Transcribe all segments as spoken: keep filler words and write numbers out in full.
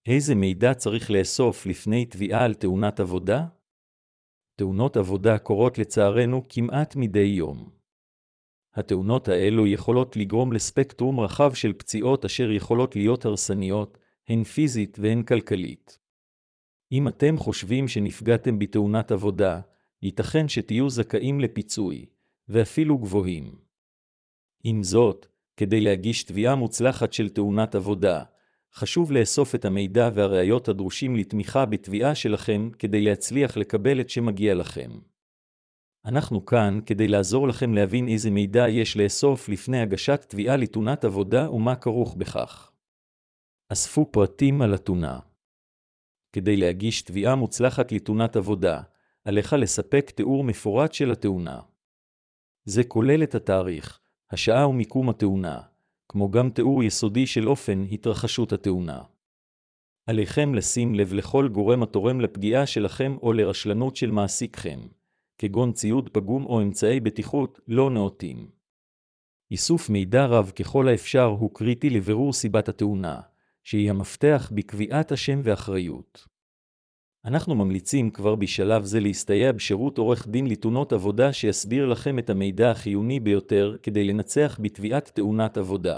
איזה מידע צריך לאסוף לפני תביעה על תאונת עבודה? תאונות עבודה קורות לצערנו כמעט מדי יום. התאונות האלו יכולות לגרום לספקטרום רחב של פציעות אשר יכולות להיות הרסניות, הן פיזית והן כלכלית. אם אתם חושבים שנפגעתם בתאונת עבודה, ייתכן שתהיו זכאים לפיצוי, ואפילו גבוהים. עם זאת, כדי להגיש תביעה מוצלחת של תאונת עבודה, חשוב לאסוף את המידע והראיות הדרושים לתמיכה בתביעה שלכם כדי להצליח לקבל את שמגיע לכם. אנחנו כאן כדי לעזור לכם להבין איזה מידע יש לאסוף לפני הגשת תביעה לתאונת עבודה ומה כרוך בכך. אספו פרטים על התאונה. כדי להגיש תביעה מוצלחת לתאונת עבודה, עליך לספק תיאור מפורט של התאונה. זה כולל את התאריך, השעה ומיקום התאונה, כמו גם תיאור יסודי של אופן התרחשות התאונה. עליכם לשים לב לכל גורם התורם לפגיעה שלכם או לרשלנות של מעסיקכם, כגון ציוד פגום או אמצעי בטיחות לא נאותים. איסוף מידע רב ככל האפשר הוא קריטי לבירור סיבת התאונה, שהיא המפתח בקביעת השם ואחריות. אנחנו ממליצים כבר בשלב זה להסתייע בשירות עורך דין לתאונות עבודה שיסביר לכם את המידע החיוני ביותר כדי לנצח בתביעת תאונת עבודה.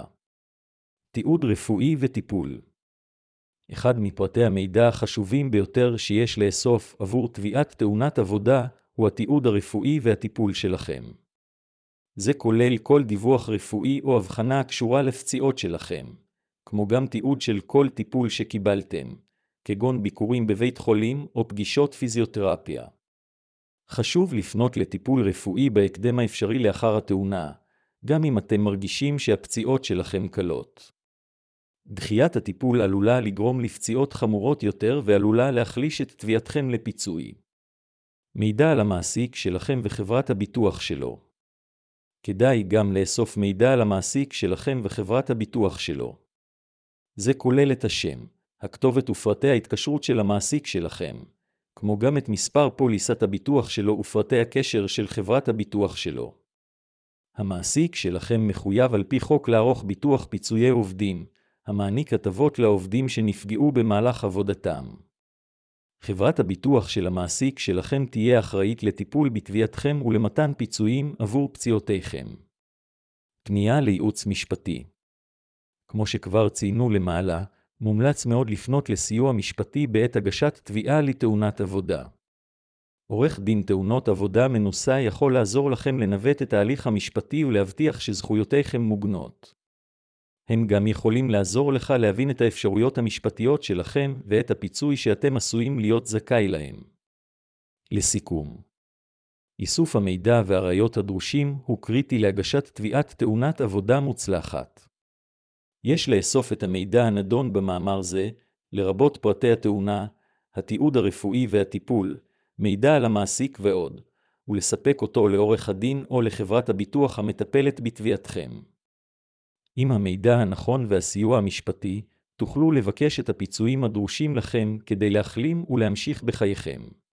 תיעוד רפואי וטיפול. אחד מפרטי המידע החשובים ביותר שיש לאסוף עבור תביעת תאונת עבודה הוא התיעוד הרפואי והטיפול שלכם. זה כולל כל דיווח רפואי או הבחנה הקשורה לפציעות שלכם, כמו גם תיעוד של כל טיפול שקיבלתם, כגון ביקורים בבית חולים או פגישות פיזיותרפיה. חשוב לפנות לטיפול רפואי בהקדם האפשרי לאחר התאונה, גם אם אתם מרגישים שהפציעות שלכם קלות. דחיית הטיפול עלולה לגרום לפציעות חמורות יותר ועלולה להחליש את תביעתכם לפיצוי. מידע על המעסיק שלכם וחברת הביטוח שלו. כדאי גם לאסוף מידע על המעסיק שלכם וחברת הביטוח שלו. זה כולל את השם, הכתובת ופרטי ההתקשרות של המעסיק שלכם, כמו גם את מספר פוליסת הביטוח שלו ופרטי הקשר של חברת הביטוח שלו. המעסיק שלכם מחויב על פי חוק לערוך ביטוח פיצויי עובדים, המעניק הטבות לעובדים שנפגעו במהלך עבודתם. חברת הביטוח של המעסיק שלכם תהיה אחראית לטיפול בתביעתכם ולמתן פיצויים עבור פציעותיכם. פנייה לייעוץ משפטי. כמו שכבר ציינו למעלה, מומלץ מאוד לפנות לסיוע משפטי בעת הגשת תביעה לתאונת עבודה. עורך דין תאונות עבודה מנוסה יכול לעזור לכם לנווט את ההליך המשפטי ולהבטיח שזכויותיכם מוגנות. הם גם יכולים לעזור לך להבין את האפשרויות המשפטיות שלכם ואת הפיצוי שאתם עשויים להיות זכאי להם. לסיכום, איסוף המידע והראיות הדרושים הוא קריטי להגשת תביעת תאונת עבודה מוצלחת. יש לאסוף את המידע הנדון במאמר זה, לרבות פרטי התאונה, התיעוד הרפואי והטיפול, מידע על המעסיק ועוד, ולספק אותו לעורך הדין או לחברת הביטוח המטפלת בתביעתכם. עם המידע הנכון והסיוע המשפטי, תוכלו לבקש את הפיצויים הדרושים לכם כדי להחלים ולהמשיך בחייכם.